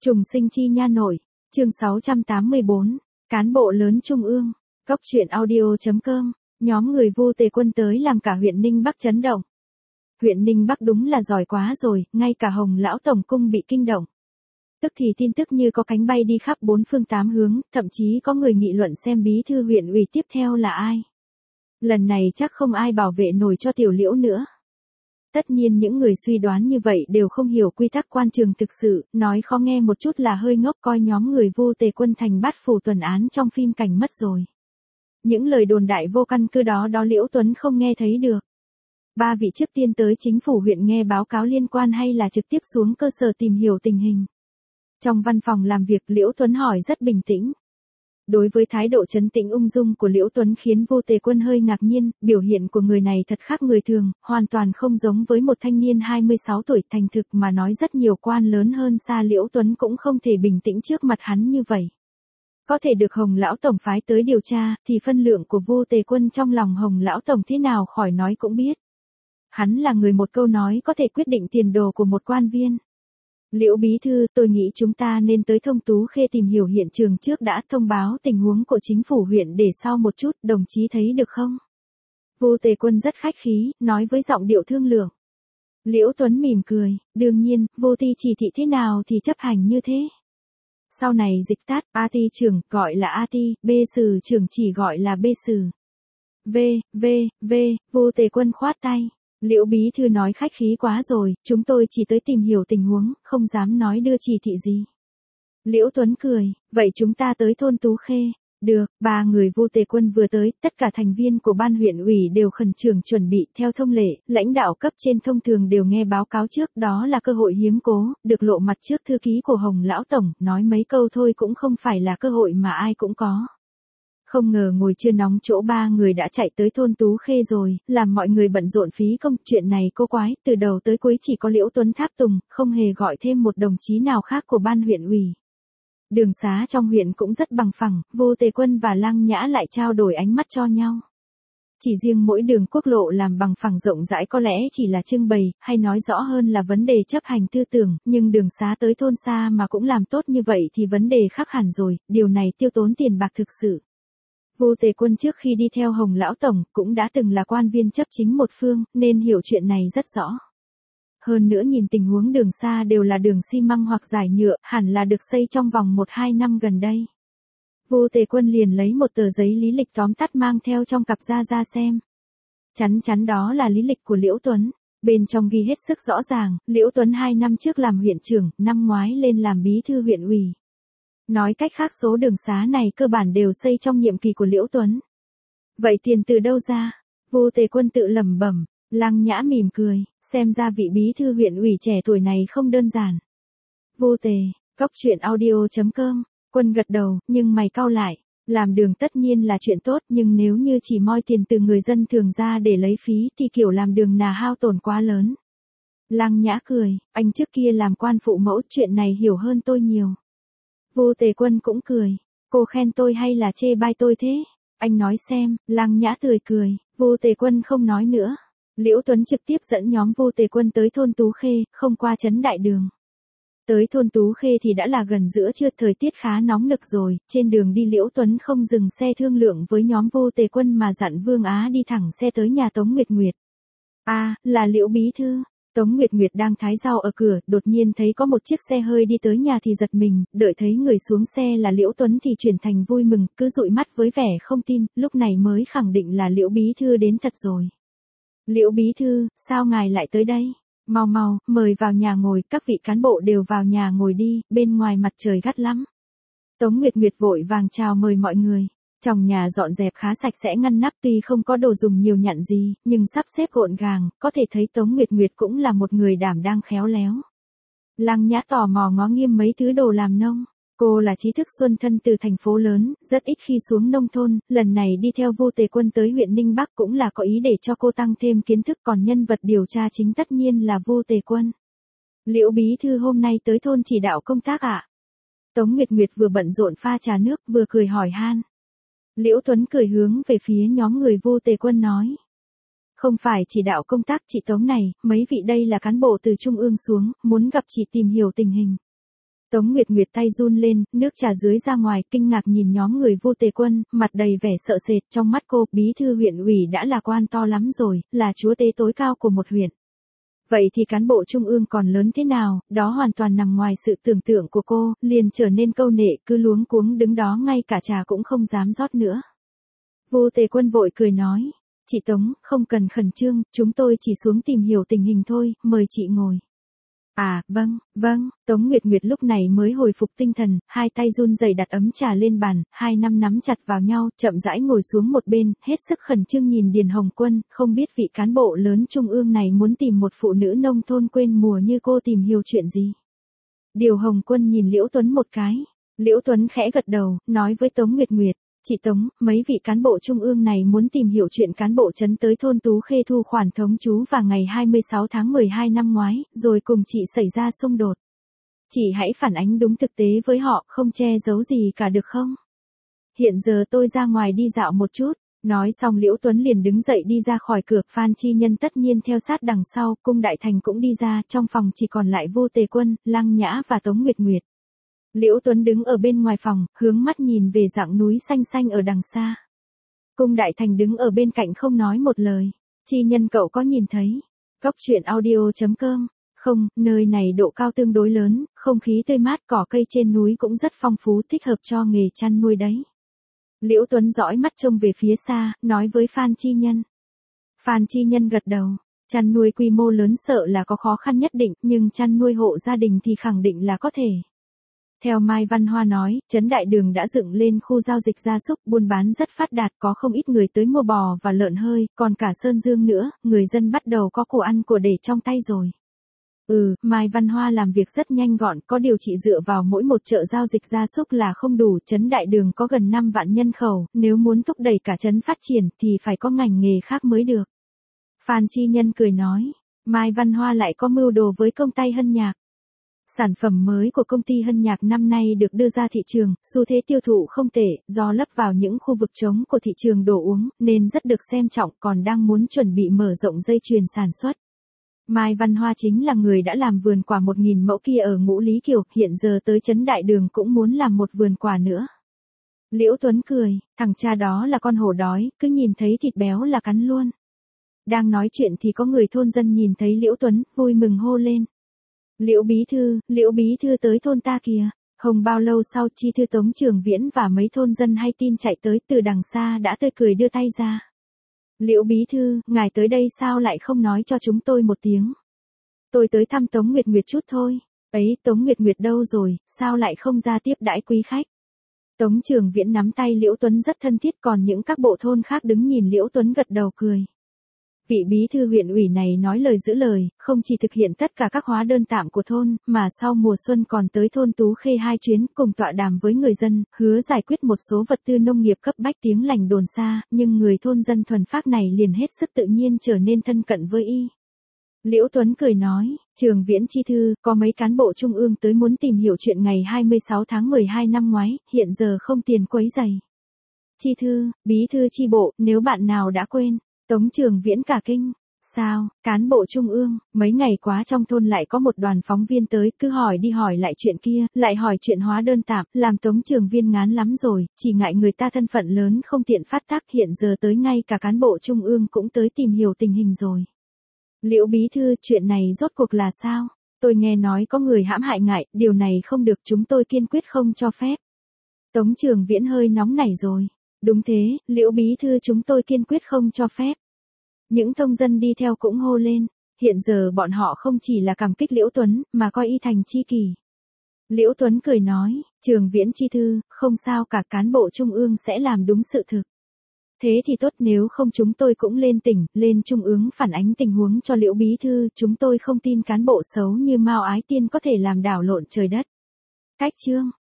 Trùng sinh chi nha nội, chương 684, cán bộ lớn trung ương, Cóc truyện audio.com, nhóm người Vu Tề Quân tới làm cả huyện Ninh Bắc chấn động. Huyện Ninh Bắc đúng là giỏi quá rồi, ngay cả Hồng lão tổng cung bị kinh động. Tức thì tin tức như có cánh bay đi khắp bốn phương tám hướng, thậm chí có người nghị luận xem bí thư huyện ủy tiếp theo là ai. Lần này chắc không ai bảo vệ nổi cho Tiểu Liễu nữa. Tất nhiên những người suy đoán như vậy đều không hiểu quy tắc quan trường thực sự, nói khó nghe một chút là hơi ngốc, coi nhóm người Vu Tề Quân thành bát phủ tuần án trong phim cảnh mất rồi. Những lời đồn đại vô căn cứ đó Liễu Tuấn không nghe thấy được. Ba vị trước tiên tới chính phủ huyện nghe báo cáo liên quan hay là trực tiếp xuống cơ sở tìm hiểu tình hình. Trong văn phòng làm việc Liễu Tuấn hỏi rất bình tĩnh. Đối với thái độ trấn tĩnh ung dung của Liễu Tuấn khiến Vu Tề Quân hơi ngạc nhiên, biểu hiện của người này thật khác người thường, hoàn toàn không giống với một thanh niên 26 tuổi thành thực mà nói rất nhiều quan lớn hơn xa Liễu Tuấn cũng không thể bình tĩnh trước mặt hắn như vậy. Có thể được Hồng lão tổng phái tới điều tra, thì phân lượng của Vu Tề Quân trong lòng Hồng lão tổng thế nào khỏi nói cũng biết. Hắn là người một câu nói có thể quyết định tiền đồ của một quan viên. Liễu bí thư, tôi nghĩ chúng ta nên tới Thông Tú Khê tìm hiểu hiện trường trước đã, thông báo tình huống của chính phủ huyện để sau một chút, đồng chí thấy được không? Vu Tề Quân rất khách khí, nói với giọng điệu thương lượng. Liễu Tuấn mỉm cười, đương nhiên, Vu Ti chỉ thị thế nào thì chấp hành như thế. Sau này dịch tắt, A Ti trưởng gọi là A Ti, B sử trưởng chỉ gọi là B sử. Vu Tề Quân khoát tay. Liễu bí thư nói khách khí quá rồi, chúng tôi chỉ tới tìm hiểu tình huống, không dám nói đưa chỉ thị gì. Liễu Tuấn cười, vậy chúng ta tới thôn Tú Khê. Được, ba người Vu Tề Quân vừa tới, tất cả thành viên của ban huyện ủy đều khẩn trương chuẩn bị, theo thông lệ, lãnh đạo cấp trên thông thường đều nghe báo cáo trước, đó là cơ hội hiếm cố, được lộ mặt trước thư ký của Hồng lão tổng, nói mấy câu thôi cũng không phải là cơ hội mà ai cũng có. Không ngờ ngồi chưa nóng chỗ ba người đã chạy tới thôn Tú Khê rồi, làm mọi người bận rộn phí công, chuyện này cô quái, từ đầu tới cuối chỉ có Liễu Tuấn tháp tùng, không hề gọi thêm một đồng chí nào khác của ban huyện ủy. Đường xá trong huyện cũng rất bằng phẳng, Vu Tề Quân và Lăng Nhã lại trao đổi ánh mắt cho nhau. Chỉ riêng mỗi đường quốc lộ làm bằng phẳng rộng rãi có lẽ chỉ là trưng bày, hay nói rõ hơn là vấn đề chấp hành tư tưởng, nhưng đường xá tới thôn xa mà cũng làm tốt như vậy thì vấn đề khác hẳn rồi, điều này tiêu tốn tiền bạc thực sự. Vu Tề Quân trước khi đi theo Hồng lão tổng cũng đã từng là quan viên chấp chính một phương, nên hiểu chuyện này rất rõ. Hơn nữa nhìn tình huống đường xa đều là đường xi măng hoặc giải nhựa, hẳn là được xây trong vòng 1-2 năm gần đây. Vu Tề Quân liền lấy một tờ giấy lý lịch tóm tắt mang theo trong cặp ra xem. Chắn đó là lý lịch của Liễu Tuấn. Bên trong ghi hết sức rõ ràng, Liễu Tuấn 2 năm trước làm huyện trưởng, năm ngoái lên làm bí thư huyện ủy. Nói cách khác số đường xá này cơ bản đều xây trong nhiệm kỳ của Liễu Tuấn. Vậy tiền từ đâu ra? Vu Tề Quân tự lẩm bẩm. Lăng Nhã mỉm cười, xem ra vị bí thư huyện ủy trẻ tuổi này không đơn giản. Vu Tề, Cóc truyện audio.com, Quân gật đầu, nhưng mày cau lại. Làm đường tất nhiên là chuyện tốt, nhưng nếu như chỉ moi tiền từ người dân thường ra để lấy phí thì kiểu làm đường là hao tổn quá lớn. Lăng Nhã cười, anh trước kia làm quan phụ mẫu, chuyện này hiểu hơn tôi nhiều. Vu Tề Quân cũng cười, cô khen tôi hay là chê bai tôi thế? Anh nói xem. Lăng Nhã tươi cười, Vu Tề Quân không nói nữa. Liễu Tuấn trực tiếp dẫn nhóm Vu Tề Quân tới thôn Tú Khê, không qua trấn Đại Đường. Tới thôn Tú Khê thì đã là gần giữa trưa, thời tiết khá nóng nực rồi, trên đường đi Liễu Tuấn không dừng xe thương lượng với nhóm Vu Tề Quân mà dặn Vương Á đi thẳng xe tới nhà Tống Nguyệt Nguyệt. Là Liễu bí thư. Tống Nguyệt Nguyệt đang thái rau ở cửa, đột nhiên thấy có một chiếc xe hơi đi tới nhà thì giật mình, đợi thấy người xuống xe là Liễu Tuấn thì chuyển thành vui mừng, cứ dụi mắt với vẻ không tin, lúc này mới khẳng định là Liễu bí thư đến thật rồi. Liễu bí thư, sao ngài lại tới đây? Mau, mời vào nhà ngồi, các vị cán bộ đều vào nhà ngồi đi, bên ngoài mặt trời gắt lắm. Tống Nguyệt Nguyệt vội vàng chào mời mọi người. Trong nhà dọn dẹp khá sạch sẽ ngăn nắp, tuy không có đồ dùng nhiều nhặn gì, nhưng sắp xếp gọn gàng, có thể thấy Tống Nguyệt Nguyệt cũng là một người đảm đang khéo léo. Lăng Nhã tò mò ngó nghiêng mấy thứ đồ làm nông. Cô là trí thức xuất thân từ thành phố lớn, rất ít khi xuống nông thôn, lần này đi theo Vu Tề Quân tới huyện Ninh Bắc cũng là có ý để cho cô tăng thêm kiến thức, còn nhân vật điều tra chính tất nhiên là Vu Tề Quân. Liễu bí thư hôm nay tới thôn chỉ đạo công tác ạ? Tống Nguyệt Nguyệt vừa bận rộn pha trà nước vừa cười hỏi han. Liễu Tuấn cười hướng về phía nhóm người Vu Tề Quân nói. Không phải chỉ đạo công tác chị Tống này, mấy vị đây là cán bộ từ trung ương xuống, muốn gặp chị tìm hiểu tình hình. Tống Nguyệt Nguyệt tay run lên, nước trà dưới ra ngoài, kinh ngạc nhìn nhóm người Vu Tề Quân, mặt đầy vẻ sợ sệt, trong mắt cô, bí thư huyện ủy đã là quan to lắm rồi, là chúa tể tối cao của một huyện. Vậy thì cán bộ trung ương còn lớn thế nào, đó hoàn toàn nằm ngoài sự tưởng tượng của cô, liền trở nên câu nệ, cứ luống cuống đứng đó ngay cả trà cũng không dám rót nữa. Vu Tề Quân vội cười nói, chị Tống, không cần khẩn trương, chúng tôi chỉ xuống tìm hiểu tình hình thôi, mời chị ngồi. À, vâng, Tống Nguyệt Nguyệt lúc này mới hồi phục tinh thần, hai tay run rẩy đặt ấm trà lên bàn, hai năm nắm chặt vào nhau, chậm rãi ngồi xuống một bên, hết sức khẩn trương nhìn Điền Hồng Quân, không biết vị cán bộ lớn trung ương này muốn tìm một phụ nữ nông thôn quên mùa như cô tìm hiểu chuyện gì. Điều Hồng Quân nhìn Liễu Tuấn một cái, Liễu Tuấn khẽ gật đầu, nói với Tống Nguyệt Nguyệt. Chị Tống, mấy vị cán bộ trung ương này muốn tìm hiểu chuyện cán bộ trấn tới thôn Tú Khê thu khoản thống trú vào ngày 26 tháng 12 năm ngoái, rồi cùng chị xảy ra xung đột. Chị hãy phản ánh đúng thực tế với họ, không che giấu gì cả được không? Hiện giờ tôi ra ngoài đi dạo một chút. Nói xong Liễu Tuấn liền đứng dậy đi ra khỏi cửa, Phan Chi Nhân tất nhiên theo sát đằng sau, Cung Đại Thành cũng đi ra, trong phòng chỉ còn lại Vu Tề Quân, Lăng Nhã và Tống Nguyệt Nguyệt. Liễu Tuấn đứng ở bên ngoài phòng, hướng mắt nhìn về dãy núi xanh xanh ở đằng xa. Cung Đại Thành đứng ở bên cạnh không nói một lời. Chi Nhân cậu có nhìn thấy? Góc truyện audio.com. Không, nơi này độ cao tương đối lớn, không khí tươi mát, cỏ cây trên núi cũng rất phong phú, thích hợp cho nghề chăn nuôi đấy. Liễu Tuấn dõi mắt trông về phía xa, nói với Phan Chi Nhân. Phan Chi Nhân gật đầu. Chăn nuôi quy mô lớn sợ là có khó khăn nhất định, nhưng chăn nuôi hộ gia đình thì khẳng định là có thể. Theo Mai Văn Hoa nói, Trấn Đại Đường đã dựng lên khu giao dịch gia súc, buôn bán rất phát đạt, có không ít người tới mua bò và lợn hơi, còn cả Sơn Dương nữa, người dân bắt đầu có của ăn của để trong tay rồi. Mai Văn Hoa làm việc rất nhanh gọn, có điều chỉ dựa vào mỗi một chợ giao dịch gia súc là không đủ, Trấn Đại Đường có gần 5 vạn nhân khẩu, nếu muốn thúc đẩy cả trấn phát triển thì phải có ngành nghề khác mới được. Phan Chi Nhân cười nói, Mai Văn Hoa lại có mưu đồ với công ty Hân Nhạc. Sản phẩm mới của công ty Hân Nhạc năm nay được đưa ra thị trường, xu thế tiêu thụ không tệ, do lấp vào những khu vực trống của thị trường đồ uống, nên rất được xem trọng, còn đang muốn chuẩn bị mở rộng dây chuyền sản xuất. Mai Văn Hoa chính là người đã làm vườn quả 1.000 mẫu kia ở Ngũ Lý Kiều, hiện giờ tới Trấn Đại Đường cũng muốn làm một vườn quả nữa. Liễu Tuấn cười, thằng cha đó là con hổ đói, cứ nhìn thấy thịt béo là cắn luôn. Đang nói chuyện thì có người thôn dân nhìn thấy Liễu Tuấn, vui mừng hô lên. Liễu bí thư tới thôn ta kìa. Không bao lâu sau Chi thư Tống Trường Viễn và mấy thôn dân hay tin chạy tới, từ đằng xa đã tươi cười đưa tay ra. Liễu bí thư, ngài tới đây sao lại không nói cho chúng tôi một tiếng? Tôi tới thăm Tống Nguyệt Nguyệt chút thôi. Ấy, Tống Nguyệt Nguyệt đâu rồi, sao lại không ra tiếp đãi quý khách? Tống Trường Viễn nắm tay Liễu Tuấn rất thân thiết, còn những các bộ thôn khác đứng nhìn Liễu Tuấn gật đầu cười. Vị bí thư huyện ủy này nói lời giữ lời, không chỉ thực hiện tất cả các hóa đơn tạm của thôn, mà sau mùa xuân còn tới thôn Tú Khê 2 chuyến, cùng tọa đàm với người dân, hứa giải quyết một số vật tư nông nghiệp cấp bách tiếng lành đồn xa, nhưng người thôn dân thuần phác này liền hết sức tự nhiên trở nên thân cận với y. Liễu Tuấn cười nói, Trường Viễn chi thư, có mấy cán bộ trung ương tới muốn tìm hiểu chuyện ngày 26 tháng 12 năm ngoái, hiện giờ không tiền quấy giày. Chi thư, bí thư chi bộ, nếu bạn nào đã quên. Tống Trường Viễn cả kinh. Sao, cán bộ trung ương, mấy ngày quá trong thôn lại có một đoàn phóng viên tới, cứ hỏi đi hỏi lại chuyện kia, lại hỏi chuyện hóa đơn tạm, làm Tống Trường Viên ngán lắm rồi, chỉ ngại người ta thân phận lớn không tiện phát tác, hiện giờ tới ngay cả cán bộ trung ương cũng tới tìm hiểu tình hình rồi. Liễu bí thư, chuyện này rốt cuộc là sao? Tôi nghe nói có người hãm hại ngại, điều này không được, chúng tôi kiên quyết không cho phép. Tống Trường Viễn hơi nóng nảy rồi. Đúng thế, Liễu bí thư, chúng tôi kiên quyết không cho phép. Những thông dân đi theo cũng hô lên, hiện giờ bọn họ không chỉ là cảm kích Liễu Tuấn, mà coi y thành tri kỷ. Liễu Tuấn cười nói, Trường Viễn chi thư, không sao cả, cán bộ trung ương sẽ làm đúng sự thực. Thế thì tốt, nếu không chúng tôi cũng lên tỉnh, lên trung ương phản ánh tình huống cho Liễu bí thư, chúng tôi không tin cán bộ xấu như Mao Ái Tiên có thể làm đảo lộn trời đất. Cách chương